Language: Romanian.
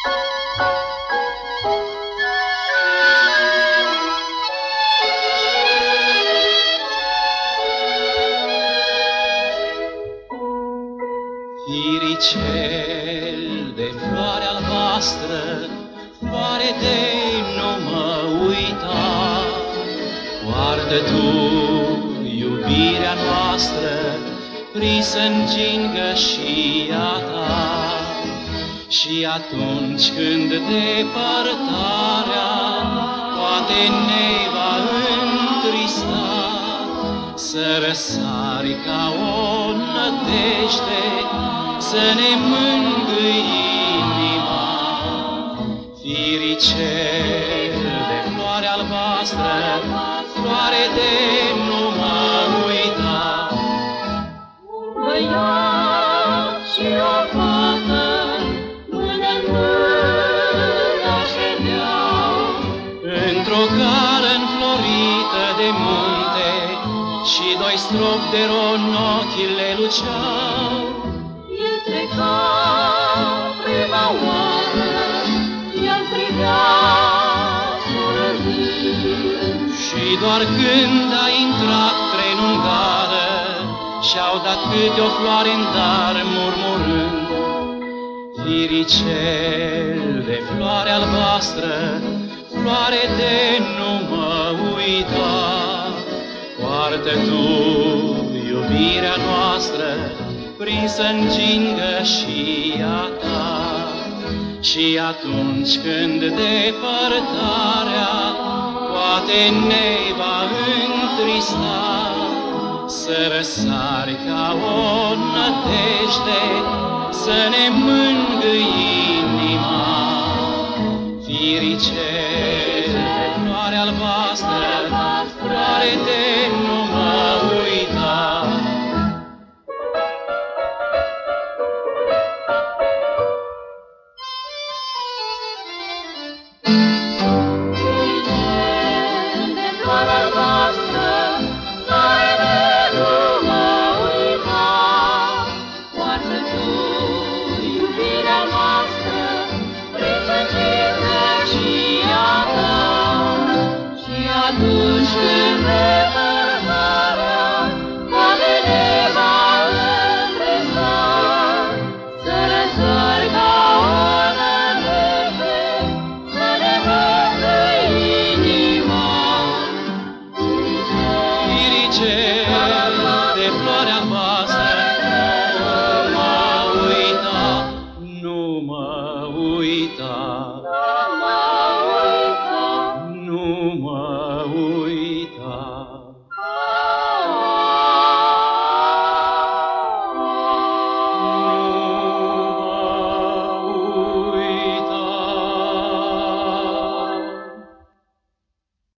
Firicel de floare albastră, floare de nu mă uita, poartă tu iubirea noastră, prinsă în gingă și a ta. Și atunci când depărtarea poate ne va întrista, să răsari ca o nădejde, să ne mângâi inima. Firicel de floare albastră, floare de nu mă uita. Băiat și o fată, mână în mână ședeau, într-o gară înflorită de munte, și doi stropi de ron ochii le luceau. el treca prima oară, el privea surâzând, Și doar când a intrat trenul în gară, și-au dat câte o floare în dar, murmurând: Firicel de floare albastră, floare de nu mă uita, poartă tu iubirea noastră, prinsă în gingă și a ta. Și atunci când depărtarea poate ne va întrista, să răsari ca o nădejde, să ne mângâi inima. Firicel de floare albastră, floare de nu mă uita. firicel de floare albastră, floare de nu mă uita, poartă tu iubirea noastră, prinsă în gingă și a ta. Și atunci când depărtarea poate ne va întrista, să răsari ca o nădejde, să ne mângâi inima. Firicel de floare albastră, nu mă uita, nu mă uita.